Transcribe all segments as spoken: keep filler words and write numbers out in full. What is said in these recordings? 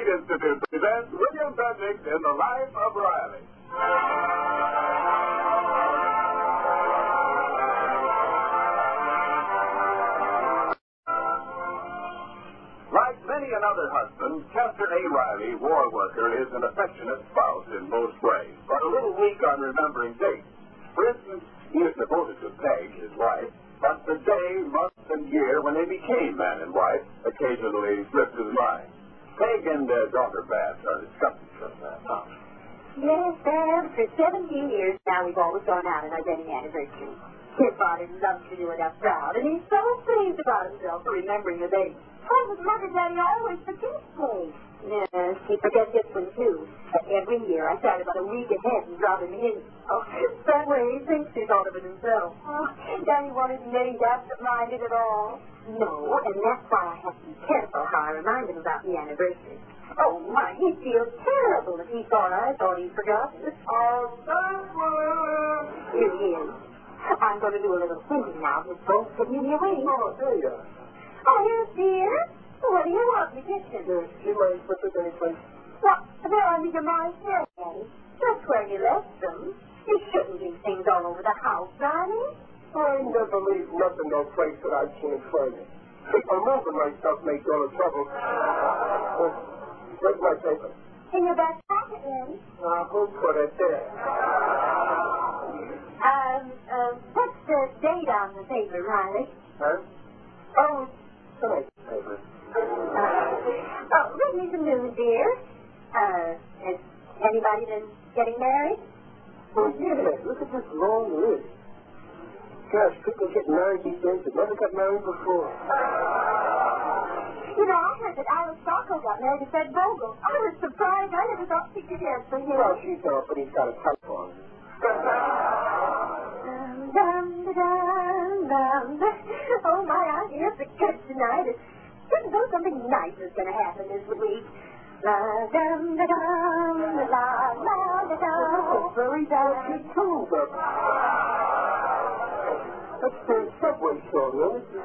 Institute presents William Bendix in The Life of Riley. Like many another husband, Chester A. Riley, war worker, is an affectionate spouse in most ways, but a little weak on remembering dates. For instance, he is devoted to Peg, his wife, but the day, month, and year when they became man and wife occasionally slipped his mind. Peg and their daughter Babs are discussing just that now. Yes, Babs, for seventeen years now we've always gone out on our wedding anniversary. His father loves to do it up proud, and he's so pleased about himself for remembering the date. Oh, his mother, Daddy, always forgets things. Yes, he forgets this one, too. But every year I start about a week ahead and drop him in. Oh, that way he thinks he's thought of it himself. Oh, Daddy wanted Nettie absent-minded at all. No, and that's why I have to be careful how I remind him about the anniversary. Oh, my, he'd feel terrible if he thought I thought he'd forgotten. Oh, Here he is. I'm going to do a little thinking now. His folks give me away. Oh, there you are. Oh, yes, dear. What do you want me to do? Yes, you mind put this any place? What? They're under your mind here, Daddy. Just where you left them. You shouldn't leave things all over the house, darling. I never leave nothing no place that I can't find it. If I'm moving my stuff makes all the trouble. Uh, where's my paper? In your back pocket, Daddy. Uh, who put it there? Um, um, what's the date on the paper, Riley? Huh? Oh, tonight's paper. Uh, oh, read me some news, dear. Uh, has anybody been getting married? Well, yeah, look at this long list. Gosh, people get married these days that never got married before. You know, I heard that Alice Sacco got married to Fred Vogel. I was surprised. I never thought she could have for him. Well, she's not, but he's got a telephone. Dum, dum, dum, dum. Oh, my, I hear the good tonight. Didn't know something nice was going to happen this week. La dum da dum, la la da dum. Very delicate tune, but that's the subway song, isn't it?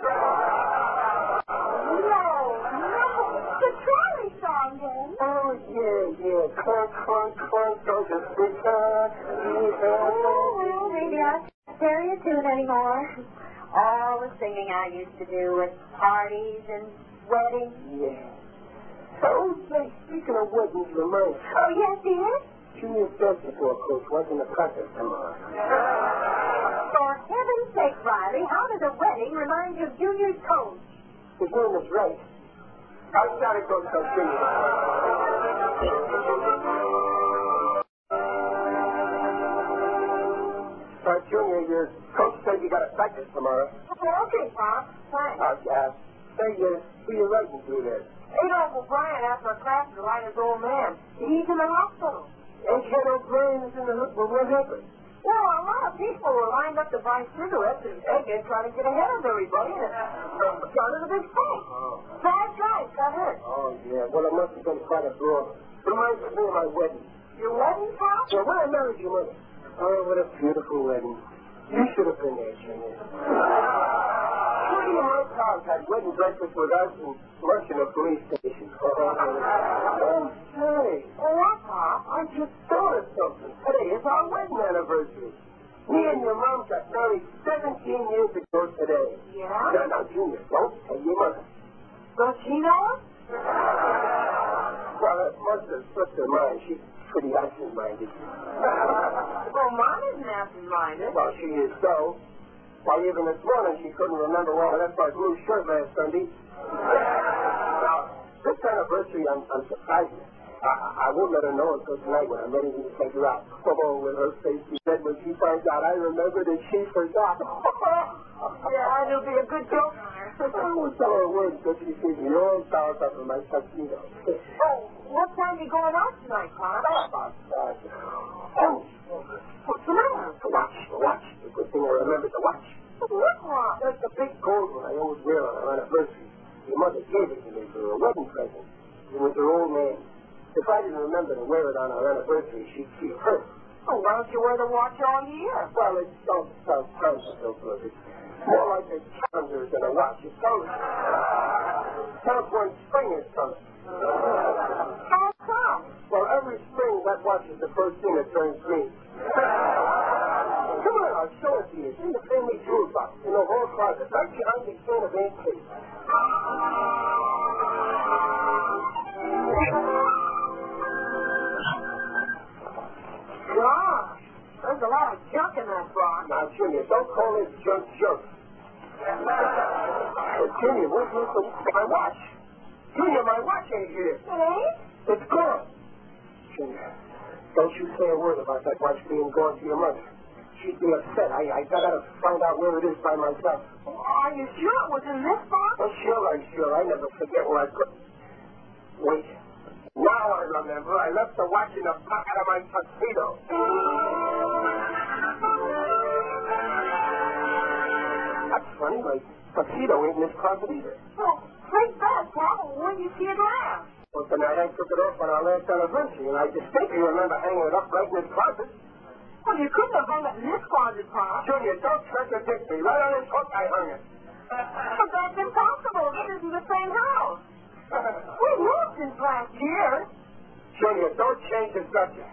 No, no, the trolley song, then. Oh, yeah, yeah. Clunk, clunk, clunk, goes a guitar. Oh, well, maybe I can't carry a tune anymore. All the singing I used to do at parties and weddings. Yeah. Oh, say, speaking of weddings, remind me. Oh, yes, dear? Junior basketball coach wasn't a practice tomorrow. For heaven's sake, Riley, how does a wedding remind you of Junior's coach? His name is Ray. I gotta go tell Junior. Uh, Junior, your coach said you gotta practice tomorrow. Oh, okay, Pop. Thanks. Uh, yeah. Say, uh, who you writing to there? Adolph O'Brien asked my class to write his old man. He's in the hospital. And Ken O'Brien is in the hook. Well, what happened? Well, a lot of people were lined up to buy cigarettes and Egghead trying to get ahead of everybody and uh, got in a big fight. Oh. Five guys got hurt. Oh, yeah. Well, it must have been quite a brawl. Reminds me of my wedding. Your wedding, Pop? Yeah, when I married your mother. Oh, what a beautiful wedding. You should have been there, Junior. Three of my pals had wedding breakfast with us and lunch in a police station. Oh, oh say. Oh, what, Pop? I just thought of something. Today is our wedding anniversary. Me and your mom got married seventeen years ago today. Yeah? Now, now, Junior, don't tell your mother. Does she know it? Well, it must have slipped her mind. She's pretty absent-minded. Well, Mom isn't absent-minded. Well, she is so. Why, even this morning she couldn't remember where I left my blue shirt last Sunday. Now, this anniversary, I'm, I'm surprised. I, I won't let her know until tonight when I'm ready to take her out. Oh, with her face she said when she finds out I remembered and she forgot. Yeah, it'll be a good joke on her. I won't tell her a word until she sees me all dolled up in my tuxedo. Oh, what time are you going out tonight, Pop? About that. Oh, what's the matter? The watch, the watch. The good thing I remembered the watch. What watch? That's the big gold one I always wear on our anniversary. Your mother gave it to me for a wedding present. It was her old man. If I didn't remember to wear it on our anniversary, she'd feel hurt. Oh, why don't you wear the watch all year? Well, it don't sound sound so good. It's more like a calendar than a watch. It sounds, sounds when spring is coming. How watch is the first thing that turns green. Come on, I'll show it to you. It's in the family jewel box, in the hall closet, right behind the can of antiques. Gosh, there's a lot of junk in that box. Now, Junior, don't call this junk junk. Hey, Junior, where's my watch? Junior, my watch ain't here. It ain't? It's gone. Junior, don't you say a word about that watch being gone to your mother. She'd be upset. I, I gotta find out where it is by myself. Well, are you sure it was in this box? Oh, sure, I'm sure. I never forget where I put it. Wait. Now I remember. I left the watch in the pocket of my tuxedo. That's funny. My tuxedo ain't in this closet either. Well, take that, Pop. When did you see it last? Well, the night I took it off on our last anniversary, and I distinctly remember hanging it up right in this closet. Well, you couldn't have hung it in this closet, Pop. Junior, don't contradict me. Right on this hook, I hung it. But that's impossible. This isn't the same house. We've moved since last year. Junior, don't change the subject.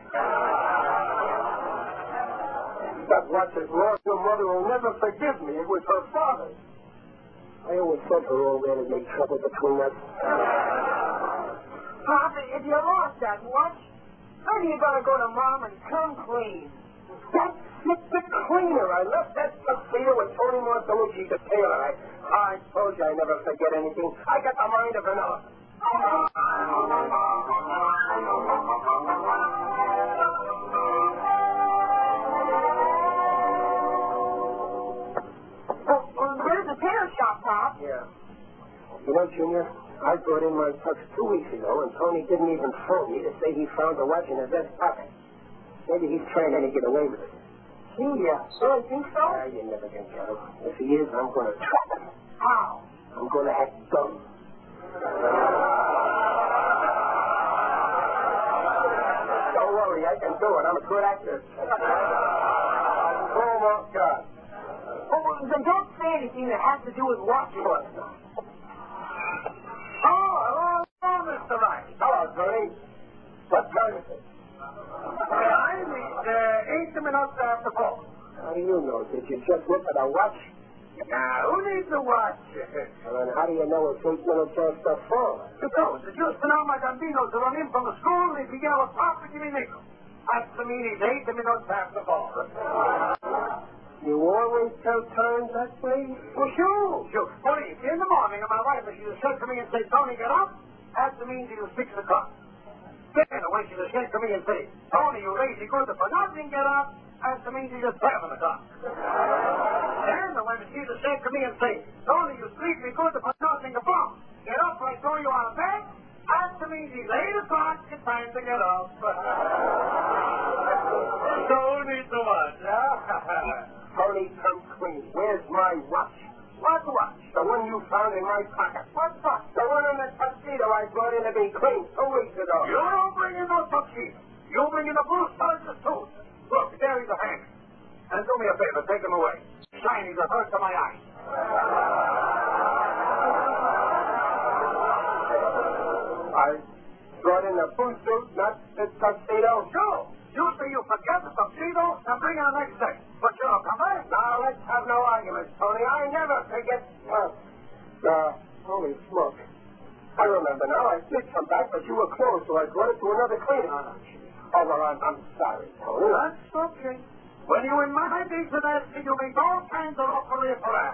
That watch is lost. Your mother will never forgive me. It was her father. I always said her old man had made trouble between us. Pop, if you lost that watch, maybe you better go to Mom and come clean. That's the cleaner. I left that tuxedo with Tony Martolucci, the tailor. I, I told you I never forget anything. I got the mind of an elephant. Well, well, there's a tailor shop, Pop. Yeah. You know, Junior, I brought in my tux two weeks ago, and Tony didn't even phone me to say he found the watch in his vest pocket. Maybe he's trying to get away with it. Gee, yeah. So you think so? Ah, you never can tell. If he is, I'm going to trap him. How? I'm going to act dumb. Don't worry, I can do it. I'm a good actor. Oh, my God. Oh, well, then don't say anything that has to do with watching. Oh, hello, hello, Mister Rice. Hello, Tony. What time is it? Time is uh, eight minutes after four. How do you know? Did you just look at a watch? Now, who needs a watch? Well, then how do you know it's eight minutes after four? Because the just now my bambinos run in from the school, they begin to pop and give me nickel. That's the mean it's eight minutes after four. You always tell time that way? Well, sure, sure. Only if in the morning, and my wife, if she was said to me and say, Tony, get up, that means it was six o'clock. Then, when she was said to me and say, Tony, you lazy good for nothing, get up, that means it was seven o'clock. Then, when she was said to me and say, Tony, you sleepy good for nothing, above, get up, I throw you out of bed, that means it's eight o'clock, it's time to get up. So, who needs the watch, huh? Tony, come clean. Where's my watch? What watch? The one you found in my pocket. What watch? The one in the tuxedo I brought in to be cleaned two weeks ago. You don't bring in no tuxedo. You bring in the blue soldiers too. Look, there he's a hand. And do me a favor, take him away. Shiny's a hurt to my eyes. I brought in the blue suit, not the tuxedo. Sure. Usually you forget the tuxedo and bring in the next day. But you don't come back. Now, let's have no arguments, Tony. I never forget. Well, uh, holy smoke. I remember now. I did come back, but you were closed, so I brought it to another cleaning. Oh, well, I'm, I'm sorry, Tony. That's okay. When you in my decent asking, you make all kinds of offering for that.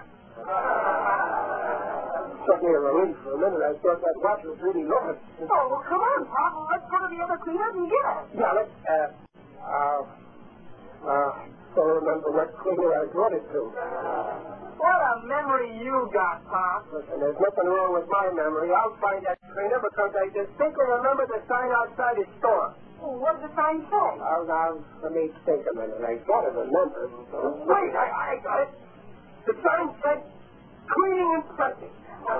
Took me a relief for a minute. I thought that watch was really lost. Oh, well, come on, Pop. Let's go to the other cleaners and get it. Yeah, let's, uh, uh, uh, don't remember what cleaner I brought it to. What a memory you got, Pop. Listen, there's nothing wrong with my memory. I'll find that cleaner because I distinctly remember the sign outside his store. Well, what did the sign say? Now, now, let me think a minute. I gotta remember. Wait, I, I got it. The sign said, cleaning and pressing.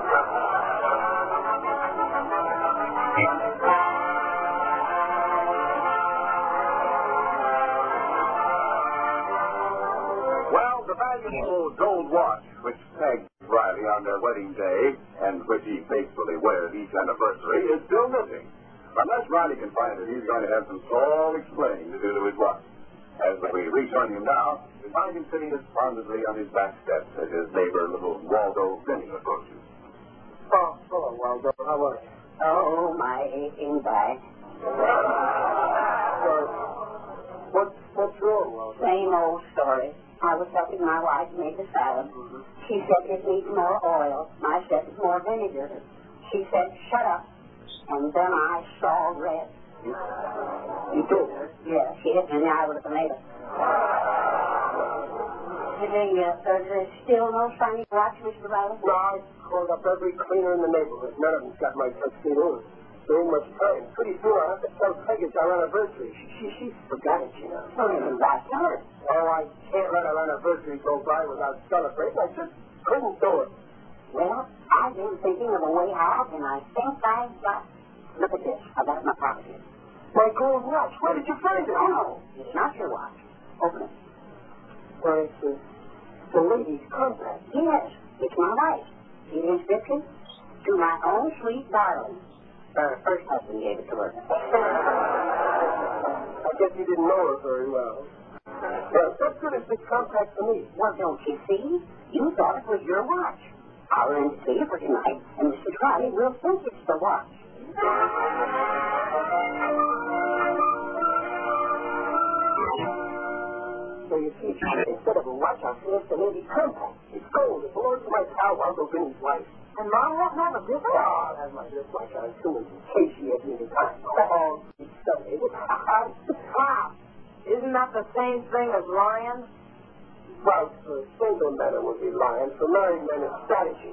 Well, the valuable gold watch, which Peg Riley on their wedding day, and which he faithfully wears each anniversary, is still missing. Unless Riley can find it, he's going to have some soul explaining to do to his watch. As we rejoin him now, we find him sitting despondently on his back steps as his neighbor, little Waldo Vinny, approaches. Oh, hello, Waldo. How are you? Oh, my aching back. Uh, what, what's wrong, Waldo? Same old story. I was helping my wife make the salad. Mm-hmm. She said it needs more oil. I said it's more vinegar. She said, shut up. And then I saw red. You did, huh? Yeah, she hit me in the eye with a tomato. Hey, uh, uh, there's still no shiny watch, Mister Riley? No, I called up every cleaner in the neighborhood. None of them's got my tuxedo. There ain't much time. Pretty soon I'll have to tell Peg it's our anniversary. She, she, she forgot it, you know. Oh, you got her. Oh, I can't let our anniversary go by without celebrating. I just couldn't do it. Well, I've been thinking of a way out, and I think I've got... Look at this. I got it in my pocket here. My gold watch. Where did you find it? Oh, it's not your watch. Open it. Why, it's the, the lady's compact. Yes, it's my wife. See the inscription? To my own sweet darling. Her first husband gave it to her. I guess you didn't know her very well. Well, what good is this compact to me? Well, don't you see? You thought it was your watch. I'll rent it to you for tonight, and Mister Riley will think it's the watch. So you see, instead of a watch, I see it's the lady's compact. It's gold. It belongs to my pal, Waldo Vinny's wife. And Mom won't have a business? Oh, that's my wristwatch on too, in case she has me to time. Oh, Sunday. Wow. Isn't that the same thing as lions? Well, for single men it would be lions. For married men it's strategy.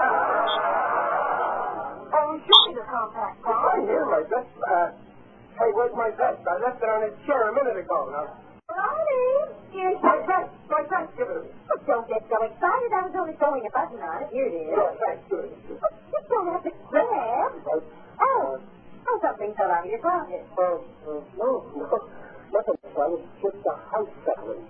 Oh, show me the compact, Pop. Right here, my vest. Uh, hey, where's my vest? I left it on his chair a minute ago. Now, Riley, here's my vest. My vest. Give it to me. Don't get so excited. I was only throwing a button on it. Here it is. Yeah, thanks. Give it to me. You don't have to grab. Oh, oh, something fell out of your pocket. Oh, uh, no, no. Nothing, son. It's just a house settling.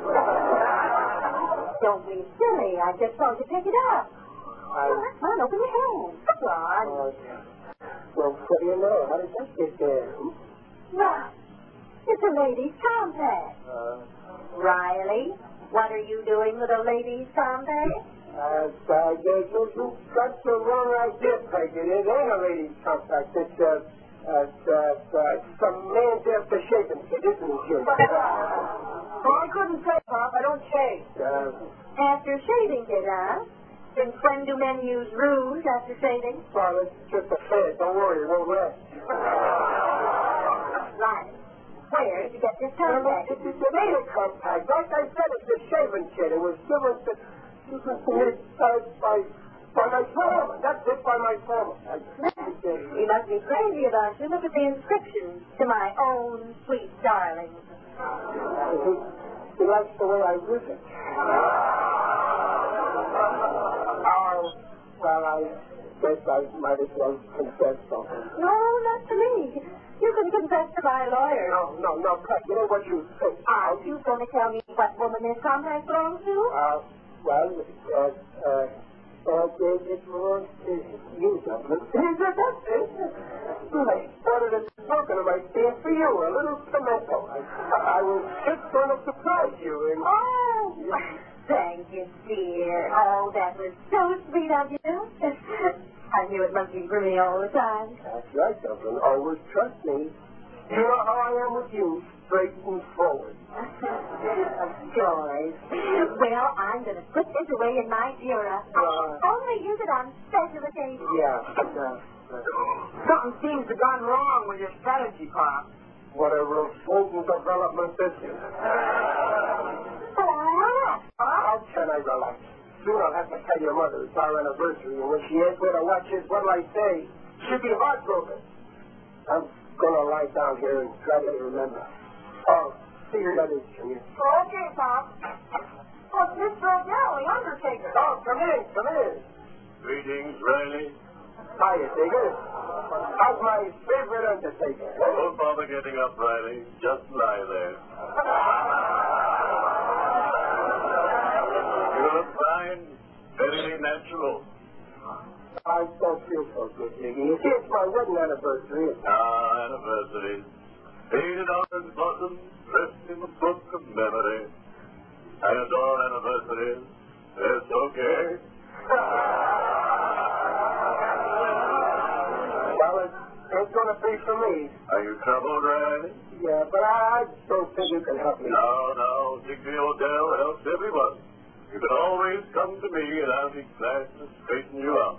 Don't be silly. I just told you to pick it up. I... Well, come on, open your hand. Come on. Oh, yeah. Well, what do you know? How did that get there? Right. It's a lady's compact. Uh... Riley, what are you doing with a lady's compact? Uh, uh, you, you, you got the wrong idea, Peg. It ain't a lady's compact. It's, uh, uh, uh, uh, some man's after shaving kit, isn't it, Jim? Oh, I couldn't say, Pop. I don't shave. Uh, After shaving kit, huh? Since when do men use rouge after shaving? well, it's just a fad. Don't worry, it won't last. Right. Where did you get this compact? It, it, it ain't a compact. Like I said, it's a shaving kit. It was given to, given to me uh, by, by my foreman. That's it, by my foreman. I, You must be crazy about you. Look at the inscription. To my own sweet darling. he, he likes the way I use it. Oh, well, I guess I might as well confess something. No, not to me. You can confess to my lawyer. No, no, no, Peg, you know what you think. Are you going to tell me what woman this compact belongs to? Uh, well, uh, uh, uh, it belongs to you, Dublin. Is it? That's it. I started a token of my stand for you, a little pimento. I, I was just going to surprise you. And... Oh, thank you, dear. Oh, that was so sweet of you. I knew it must be for me all the time. That's right, Dublin. Always trust me. You know how I am with you, straight and forward. Of course. Well, I'm going to put this away in my bureau. Uh, Only use it on special occasions. Yeah. Uh, Something seems to have gone wrong with your strategy, Pop. what a revolting development this is. How can I relax? Soon I'll have to tell your mother it's our anniversary, and when she asks where the watch is, what'll I say? She'll be heartbroken. I'm gonna lie down here and try to remember. Oh, see your letters, Junior. Okay, Pop. Oh, Mister O'Dell, the undertaker. Oh, come in, come in. Greetings, Riley. Hiya, Digger. How's my favorite undertaker? Don't bother getting up, Riley. Just lie there. You look fine. Very natural. I don't feel so good, Diggy. You see, it's my wedding anniversary. Ah, anniversaries. Painted orange blossoms dressed in the book of memory. I adore anniversaries. It's okay. Well, it ain't going to be for me. Are you troubled, Riley? Yeah, but I don't think you can help me. No, no. Digby Odell helps everyone. You can always come to me, and I'll be glad to straighten you out.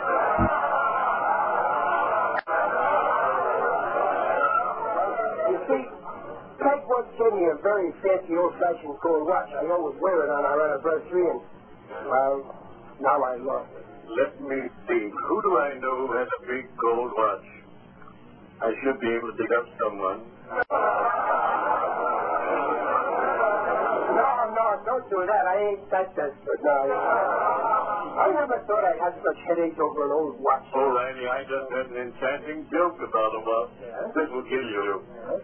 You see, Peg once gave me a very fancy old-fashioned gold watch. I always wear it on our anniversary, and, well, now I lost it. Let me see. Who do I know who has a big gold watch? I should be able to pick up someone. No, no, don't do that. I ain't that desperate. No, I never thought I had such headaches over an old watch. Oh, Riley, I just had an enchanting joke about a watch. Yeah? This will kill you. Yeah?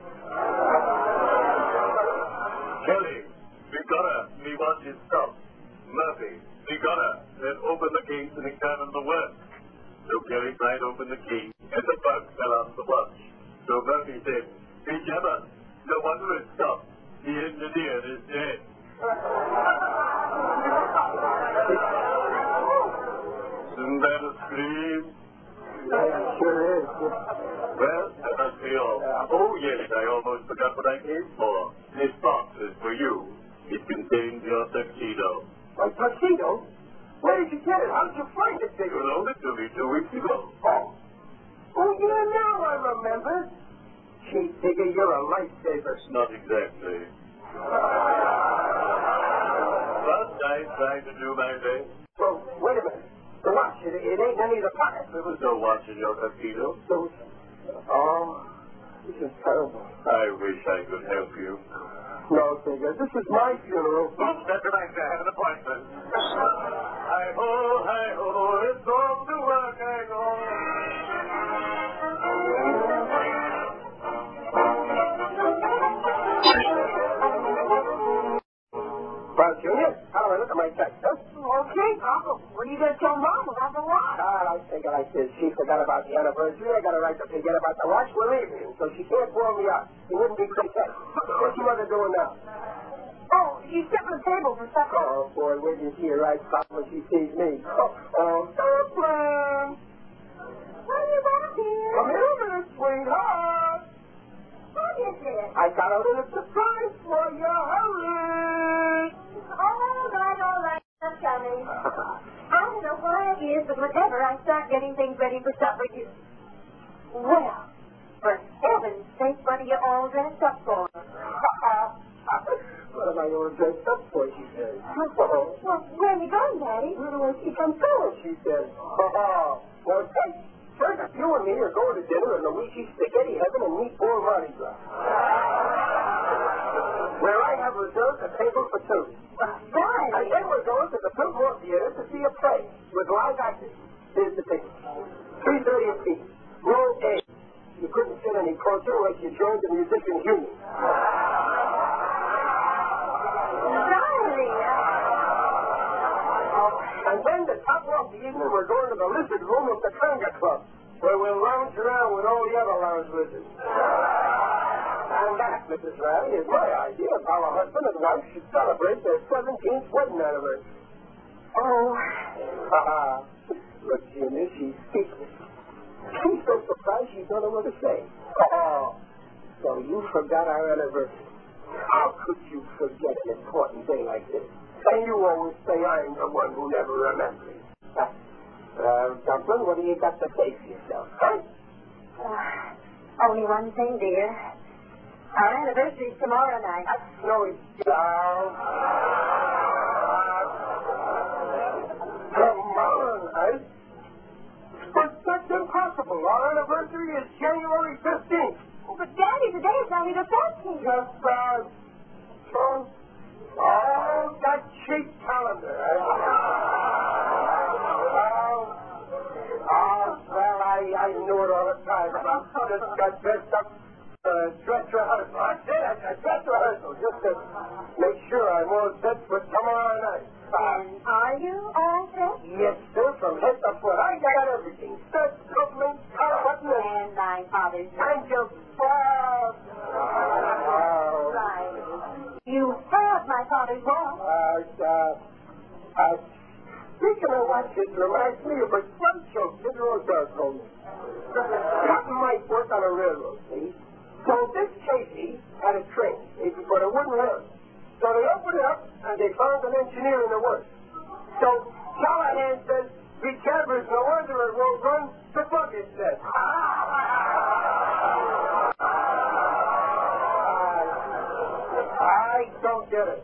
Kelly, we gotta. Me watch is stopped. Murphy, we gotta. Then open the case and examine the work. So Kelly tried open the key, and the bug fell out of the watch. So Murphy said, "Be Gemma, no wonder it stopped. The engineer is dead." Isn't that a scream? Yeah, it sure is. Well, that must be all. Oh, yes, I almost forgot what I came for. This box is for you. It contains your tuxedo. My tuxedo? Where did you get it? How did you find it, You Digger? loaned it to me two weeks ago. Oh. Oh, yeah, now I remember. Gee, Digger, you're a lifesaver. Not exactly. But I tried to do my best. So, wait a minute. The watch, it, it ain't in any of the pockets. There was no watch in your tuxedo. So, oh, this is terrible. I wish I could help you. No, Digger, this is my funeral. Oops, that's right. I have an appointment. Hi-ho, hi-ho, it's off to work I go. Well, Junior, how do I look at my text, huh? Okay, Uncle. What are you going to tell Mom about the watch? Ah, I think like this. She forgot about the anniversary. I got a right to forget about the watch. We're leaving, so she can't blow me up. It wouldn't be content. What's your mother doing now? Oh, she's setting the table for supper. Oh, boy, wait till you see her right spot when she sees me. Oh, oh, Dublin! What do you want here? Come here a minute, sweetheart. What is it? I got a little surprise for you. Hurry! All right, all right. I'm coming. I don't know why it is, but whenever I start getting things ready for supper, you... Well, for heaven's sake, what are you all dressed up for? What am I all dressed up for, she says. Well, where are you going, Daddy? Where do I see come forward, she says. Oh, well, hey, first you and me are going to dinner in Luigi's Spaghetti Heaven and Meatball Mardi Gras. Where I have reserved a table for two. Right. And then we're going to the Biltmore Theater to see a play with live actors. Here's the ticket. three thirty a piece. Row A. You couldn't sit any closer unless you joined the musicians' union. Riley. And then to top off the evening, we're going to the Lizard Room of the Conga Club, where we'll lounge around with all the other lounge lizards. And that, Missus Riley, is my idea of how a husband and wife should celebrate their seventeenth wedding anniversary. Oh. Haha. Look, Junior, she's speechless. She's so surprised she don't know what to say. Oh, so you forgot our anniversary. How could you forget an important day like this? And you always say I'm the one who never remembers. Uh, uh, Dumplin', what do you got to say for yourself, huh? Uh, only one thing, dear. Our anniversary's tomorrow night. Uh, no, it's... Uh, tomorrow night? But that's impossible. Our anniversary is January fifteenth. But, Daddy, today is only the fourteenth. Just, uh, so... Oh, that cheap calendar. Eh? Oh, oh, well, I, I knew it all the time. I just got dressed up for a dress rehearsal. I did, a dress rehearsal, just to make sure I'm all set for tomorrow night. And are you all set? Yes, sir, from head to foot. I got everything. Skirt, coupling, collar button, and... And I father's And you bought. Oh. Riley. You have my father's watch. Uh, uh, uh, speaking of watches, reminds me of a bunch of little circles. Captain might work on a railroad, see? So this Casey had a train, see, but it wouldn't run. So they opened it up, and they found an engineer in the works. So Callahan says, be careful, no wonder it won't run. The bucket says. I don't get it.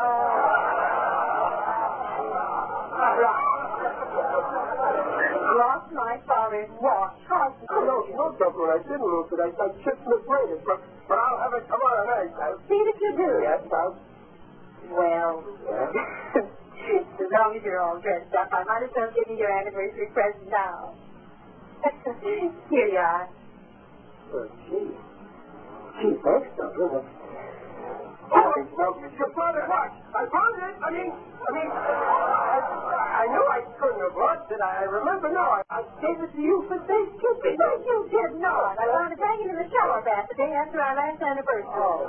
Lost my father's watch. Oh, no, no, Dublin, I didn't lose it. I, I just misread it, but, but I'll have it tomorrow night. I'll... See that you do. Yes, I'll... Well, as long as you're all dressed up, I might as well give you your anniversary present now. Here you are. Well, gee. Gee, thanks, Dublin. Oh, no, it's your father's watch. I found it. I mean, I mean, I, I knew I couldn't have lost it. I remember now. I, I gave it to you for safekeeping. No, you did not. I found it hanging in the shower bath the day after our last anniversary. Oh.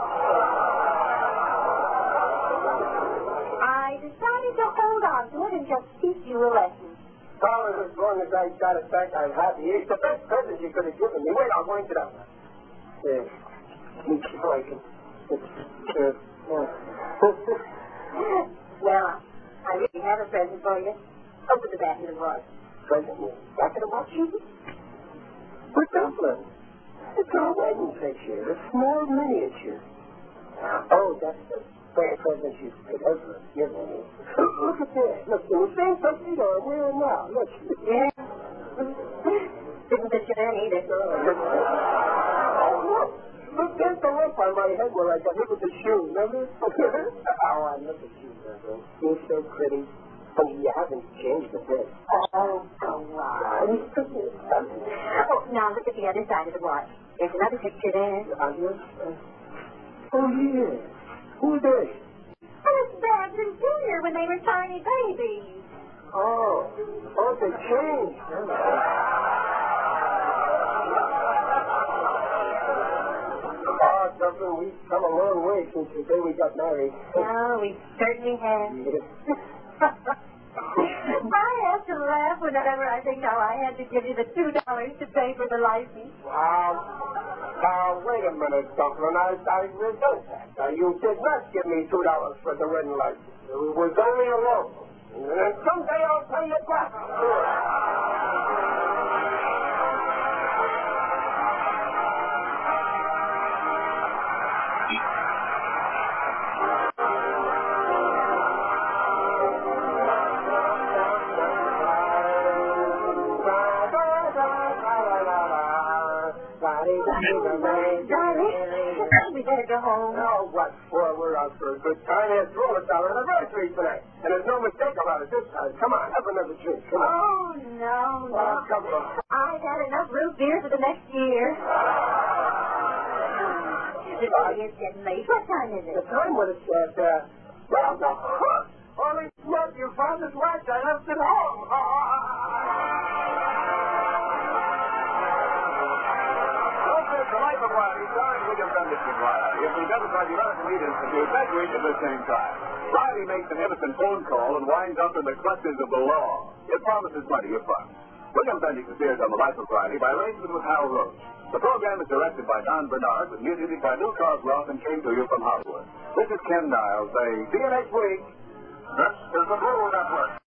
I decided to hold on to it and just teach you a lesson. Well, as long as I got it back, I'm happy. It's the best present you could have given me. Wait, I'll go into that. There. So I can... Uh, Well, I really have a present for you. Open the back of the watch. Present? Back of the watch? What's Dublin? It's a wedding picture. A small miniature. Oh, that's the best present you could ever give me. Look at that. Look, the same tuxedo I'm wearing now. Look. Yeah. Didn't fit you then either. Oh, look. Look, there's the lump on my head where I got hit with the shoe, remember? Oh, I love the shoe, Dublin. You're so pretty. Only you haven't changed a bit. Oh, go on. Oh, now look at the other side of the watch. There's another picture there. Uh, yes? Uh, oh, yeah. Who are they? Oh, it's Babs and Junior when they were tiny babies. Oh. Oh, they changed. Oh, Dublin, we've come a long way since the day we got married. Oh, we certainly have. I have to laugh whenever I think how I had to give you the two dollars to pay for the license. Now, now, wait a minute, Dublin. I, I resent that. Now, you did not give me two dollars for the wedding license. It was only a loan. And someday I'll pay you back. We better go home. Oh, what for? We're out for a good time. After all, it's our anniversary tonight. And there's no mistake about it this time. Come on, have another drink. Come on. Oh, no, no. Oh, come on. I've had enough root beer for the next year. The day is getting late. What time is it? The time when it's at, uh, well, the huh. Holy smoke, your father's watch. I left it home. The Life of Riley, starring William Bendixson Riley, is presented by the American Lead Institute next week at the same time. Riley makes an innocent phone call and winds up in the clutches of the law. It promises plenty of fun. William Bendix appears on The Life of Riley by arrangement with Hal Roach. The program is directed by Don Bernard with music by Lou Cosgrove and came to you from Hollywood. This is Ken Niles saying, see you next week. This is the Blue Network.